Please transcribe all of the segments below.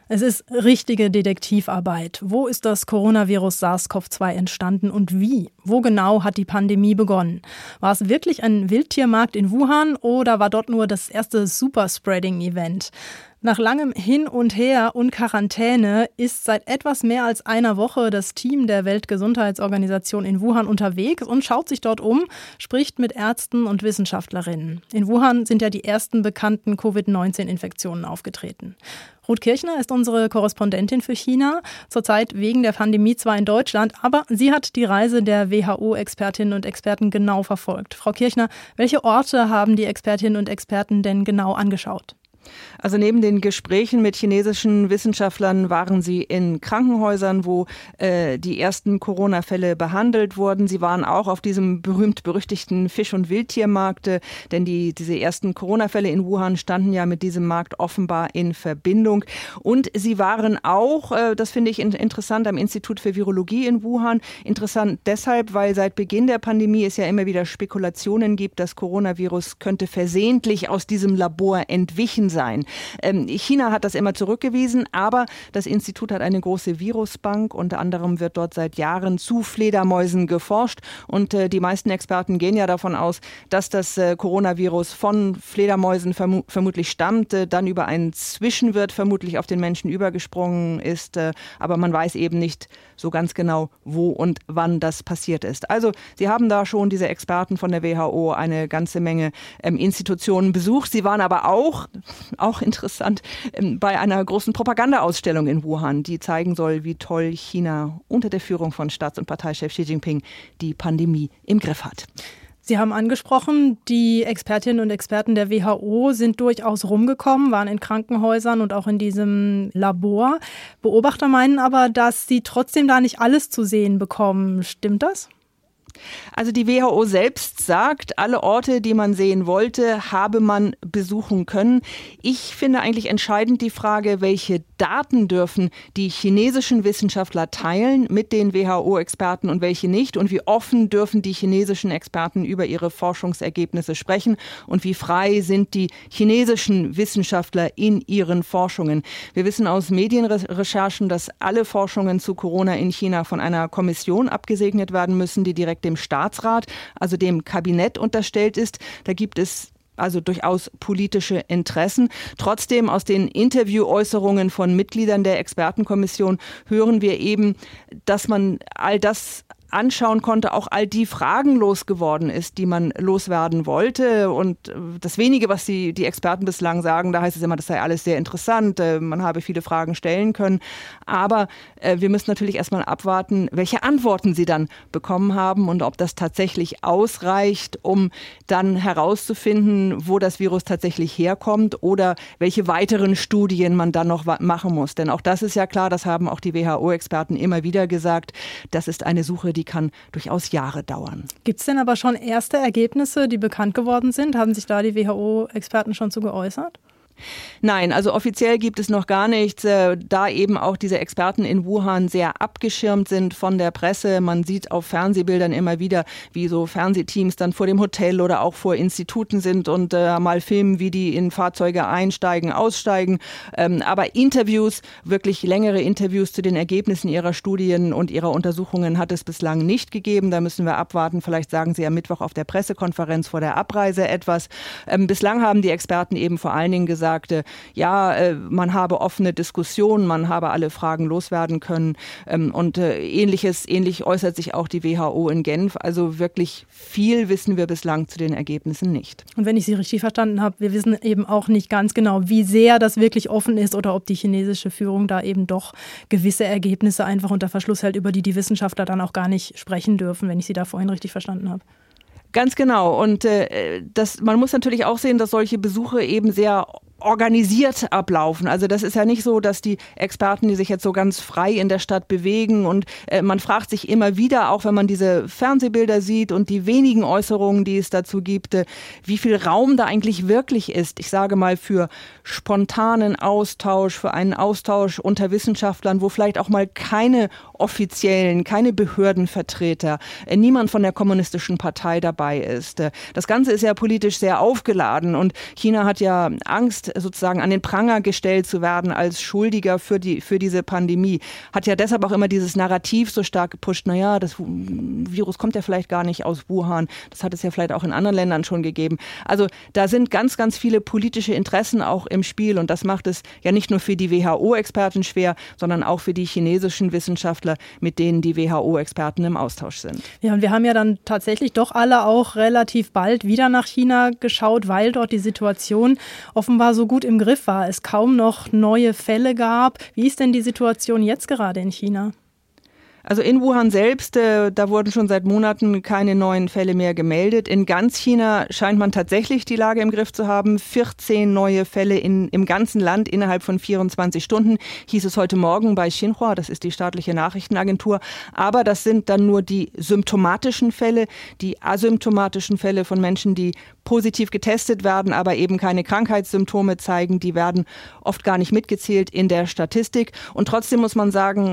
Es ist richtige Detektivarbeit. Wo ist das Coronavirus SARS-CoV-2 entstanden und wie? Wo genau hat die Pandemie begonnen? War es wirklich ein Wildtiermarkt in Wuhan oder war dort nur das erste Superspreading-Event? Nach langem Hin und Her und Quarantäne ist seit etwas mehr als einer Woche das Team der Weltgesundheitsorganisation in Wuhan unterwegs und schaut sich dort um, spricht mit Ärzten und Wissenschaftlerinnen. In Wuhan sind ja die ersten bekannten Covid-19-Infektionen aufgetreten. Ruth Kirchner ist unsere Korrespondentin für China, zurzeit wegen der Pandemie zwar in Deutschland, aber sie hat die Reise der WHO-Expertinnen und Experten genau verfolgt. Frau Kirchner, welche Orte haben die Expertinnen und Experten denn genau angeschaut? Also neben den Gesprächen mit chinesischen Wissenschaftlern waren sie in Krankenhäusern, wo die ersten Corona-Fälle behandelt wurden. Sie waren auch auf diesem berühmt-berüchtigten Fisch- und Wildtiermarkt, denn diese ersten Corona-Fälle in Wuhan standen ja mit diesem Markt offenbar in Verbindung. Und sie waren auch, das finde ich interessant, am Institut für Virologie in Wuhan. Interessant deshalb, weil seit Beginn der Pandemie es ja immer wieder Spekulationen gibt, das Coronavirus könnte versehentlich aus diesem Labor entwichen sein. China hat das immer zurückgewiesen, aber das Institut hat eine große Virusbank. Unter anderem wird dort seit Jahren zu Fledermäusen geforscht. Und die meisten Experten gehen ja davon aus, dass das Coronavirus von Fledermäusen vermutlich stammt, dann über einen Zwischenwirt vermutlich auf den Menschen übergesprungen ist. Aber man weiß eben nicht so ganz genau, wo und wann das passiert ist. Also sie haben da schon, diese Experten von der WHO, eine ganze Menge Institutionen besucht. Sie waren aber auch interessant, bei einer großen Propagandaausstellung in Wuhan, die zeigen soll, wie toll China unter der Führung von Staats- und Parteichef Xi Jinping die Pandemie im Griff hat. Sie haben angesprochen, die Expertinnen und Experten der WHO sind durchaus rumgekommen, waren in Krankenhäusern und auch in diesem Labor. Beobachter meinen aber, dass sie trotzdem da nicht alles zu sehen bekommen. Stimmt das? Also die WHO selbst sagt, alle Orte, die man sehen wollte, habe man besuchen können. Ich finde eigentlich entscheidend die Frage, welche Daten dürfen die chinesischen Wissenschaftler teilen mit den WHO-Experten und welche nicht und wie offen dürfen die chinesischen Experten über ihre Forschungsergebnisse sprechen und wie frei sind die chinesischen Wissenschaftler in ihren Forschungen. Wir wissen aus Medienrecherchen, dass alle Forschungen zu Corona in China von einer Kommission abgesegnet werden müssen, die direkt dem Staatsrat, also dem Kabinett unterstellt ist. Da gibt es also durchaus politische Interessen. Trotzdem aus den Interviewäußerungen von Mitgliedern der Expertenkommission hören wir eben, dass man all das anschauen konnte, auch all die Fragen losgeworden ist, die man loswerden wollte. Und das Wenige, was die Experten bislang sagen, da heißt es immer, das sei alles sehr interessant, man habe viele Fragen stellen können. Aber wir müssen natürlich erstmal abwarten, welche Antworten sie dann bekommen haben und ob das tatsächlich ausreicht, um dann herauszufinden, wo das Virus tatsächlich herkommt oder welche weiteren Studien man dann noch machen muss. Denn auch das ist ja klar, das haben auch die WHO-Experten immer wieder gesagt, das ist eine Suche, die kann durchaus Jahre dauern. Gibt es denn aber schon erste Ergebnisse, die bekannt geworden sind? Haben sich da die WHO-Experten schon zu geäußert? Nein, also offiziell gibt es noch gar nichts, da eben auch diese Experten in Wuhan sehr abgeschirmt sind von der Presse. Man sieht auf Fernsehbildern immer wieder, wie so Fernsehteams dann vor dem Hotel oder auch vor Instituten sind und mal filmen, wie die in Fahrzeuge einsteigen, aussteigen. Aber Interviews, wirklich längere Interviews zu den Ergebnissen ihrer Studien und ihrer Untersuchungen hat es bislang nicht gegeben. Da müssen wir abwarten. Vielleicht sagen sie am Mittwoch auf der Pressekonferenz vor der Abreise etwas. Bislang haben die Experten eben vor allen Dingen gesagt, man habe offene Diskussionen, man habe alle Fragen loswerden können und ähnlich äußert sich auch die WHO in Genf. Also wirklich viel wissen wir bislang zu den Ergebnissen nicht. Und wenn ich Sie richtig verstanden habe, wir wissen eben auch nicht ganz genau, wie sehr das wirklich offen ist oder ob die chinesische Führung da eben doch gewisse Ergebnisse einfach unter Verschluss hält, über die die Wissenschaftler dann auch gar nicht sprechen dürfen, wenn ich Sie da vorhin richtig verstanden habe. Ganz genau. Und man muss natürlich auch sehen, dass solche Besuche eben sehr organisiert ablaufen. Also das ist ja nicht so, dass die Experten, die sich jetzt so ganz frei in der Stadt bewegen und man fragt sich immer wieder, auch wenn man diese Fernsehbilder sieht und die wenigen Äußerungen, die es dazu gibt, wie viel Raum da eigentlich wirklich ist. Ich sage mal für spontanen Austausch, für einen Austausch unter Wissenschaftlern, wo vielleicht auch mal keine Behördenvertreter, niemand von der Kommunistischen Partei dabei ist. Das Ganze ist ja politisch sehr aufgeladen und China hat ja Angst, jetzt sozusagen an den Pranger gestellt zu werden als Schuldiger für diese Pandemie. Hat ja deshalb auch immer dieses Narrativ so stark gepusht, naja, das Virus kommt ja vielleicht gar nicht aus Wuhan. Das hat es ja vielleicht auch in anderen Ländern schon gegeben. Also da sind ganz, ganz viele politische Interessen auch im Spiel und das macht es ja nicht nur für die WHO-Experten schwer, sondern auch für die chinesischen Wissenschaftler, mit denen die WHO-Experten im Austausch sind. Ja, und wir haben ja dann tatsächlich doch alle auch relativ bald wieder nach China geschaut, weil dort die Situation offenbar so gut im Griff war, es kaum noch neue Fälle gab. Wie ist denn die Situation jetzt gerade in China? Also in Wuhan selbst, da wurden schon seit Monaten keine neuen Fälle mehr gemeldet. In ganz China scheint man tatsächlich die Lage im Griff zu haben. 14 neue Fälle im ganzen Land innerhalb von 24 Stunden, hieß es heute Morgen bei Xinhua, das ist die staatliche Nachrichtenagentur. Aber das sind dann nur die symptomatischen Fälle, die asymptomatischen Fälle von Menschen, die positiv getestet werden, aber eben keine Krankheitssymptome zeigen, die werden oft gar nicht mitgezählt in der Statistik. Und trotzdem muss man sagen,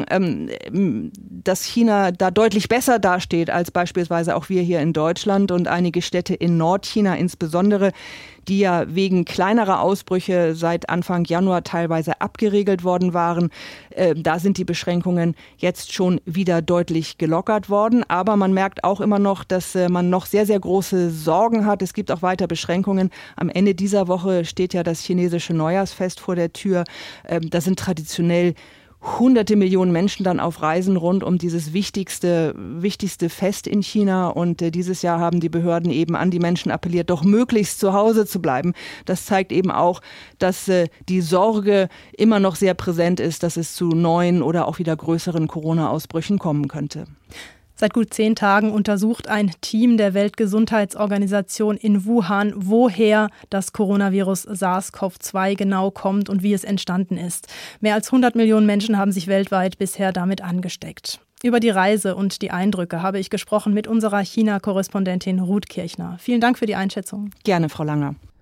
dass China da deutlich besser dasteht als beispielsweise auch wir hier in Deutschland und einige Städte in Nordchina insbesondere, die ja wegen kleinerer Ausbrüche seit Anfang Januar teilweise abgeriegelt worden waren. Da sind die Beschränkungen jetzt schon wieder deutlich gelockert worden. Aber man merkt auch immer noch, dass man noch sehr, sehr große Sorgen hat. Es gibt auch weiter Beschränkungen. Am Ende dieser Woche steht ja das chinesische Neujahrsfest vor der Tür. Da sind traditionell hunderte Millionen Menschen dann auf Reisen rund um dieses wichtigste Fest in China. Und dieses Jahr haben die Behörden eben an die Menschen appelliert, doch möglichst zu Hause zu bleiben. Das zeigt eben auch, dass die Sorge immer noch sehr präsent ist, dass es zu neuen oder auch wieder größeren Corona-Ausbrüchen kommen könnte. Seit gut 10 Tagen untersucht ein Team der Weltgesundheitsorganisation in Wuhan, woher das Coronavirus SARS-CoV-2 genau kommt und wie es entstanden ist. Mehr als 100 Millionen Menschen haben sich weltweit bisher damit angesteckt. Über die Reise und die Eindrücke habe ich gesprochen mit unserer China-Korrespondentin Ruth Kirchner. Vielen Dank für die Einschätzung. Gerne, Frau Langer.